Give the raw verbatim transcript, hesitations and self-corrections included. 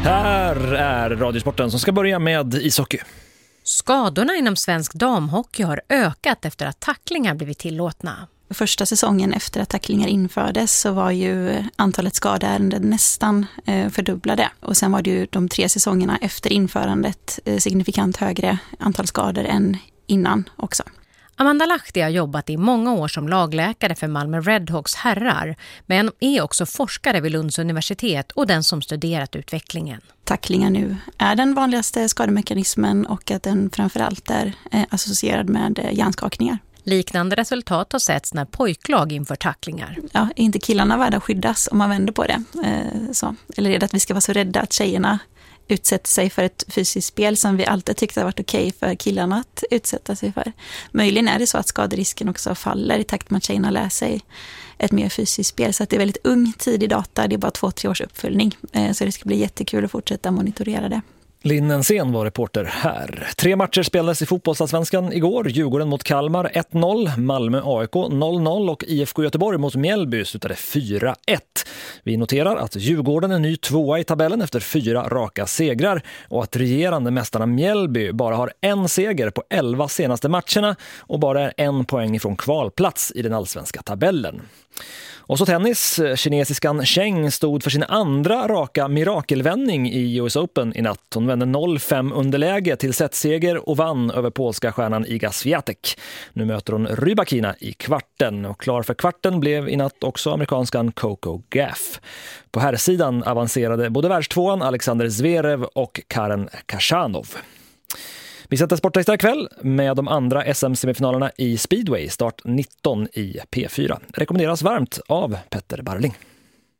Här är Radiosporten som ska börja med ishockey. Skadorna inom svensk damhockey har ökat efter att tacklingar blivit tillåtna. Första säsongen efter att tacklingar infördes så var ju antalet skadeärenden nästan eh, fördubblade. Och sen var det ju de tre säsongerna efter införandet eh, signifikant högre antal skador än innan också. Amanda Lahti har jobbat i många år som lagläkare för Malmö Redhawks herrar, men är också forskare vid Lunds universitet och den som studerat utvecklingen. Tacklingar nu är den vanligaste skademekanismen och att den framförallt är eh, associerad med eh, hjärnskakningar. Liknande resultat har setts när pojklag inför tacklingar. Ja, är inte killarna värda att skyddas om man vänder på det? Eh, så. Eller är det att vi ska vara så rädda att tjejerna utsätter sig för ett fysiskt spel som vi alltid tyckte har varit okej för killarna att utsätta sig för? Möjligen är det så att skaderisken också faller i takt med att tjejerna lär sig ett mer fysiskt spel. Så att det är väldigt ung tid i data, det är bara två, tre års uppföljning. Eh, så det ska bli jättekul att fortsätta monitorera det. Linn Ensén var reporter här. Tre matcher spelades i fotbollsallsvenskan igår. Djurgården mot Kalmar ett noll, Malmö A I K noll noll och I F K Göteborg mot Mjällby slutade fyra ett. Vi noterar att Djurgården är ny tvåa i tabellen efter fyra raka segrar och att regerande mästarna Mjällby bara har en seger på elva senaste matcherna och bara är en poäng ifrån kvalplats i den allsvenska tabellen. Och så tennis. Kinesiskan Cheng stod för sin andra raka mirakelvändning i U S Open i natt. Hon vände noll fem underläge till setseger och vann över polska stjärnan Iga Swiatek. Nu möter hon Rybakina i kvarten och klar för kvarten blev i natt också amerikanskan Coco Gauff. På här sidan avancerade både världstvåan Alexander Zverev och Karen Khachanov. Vi sätter Sportextra ikväll med de andra S M-semifinalerna i Speedway, start nitton i P fyra. Rekommenderas varmt av Petter Barling.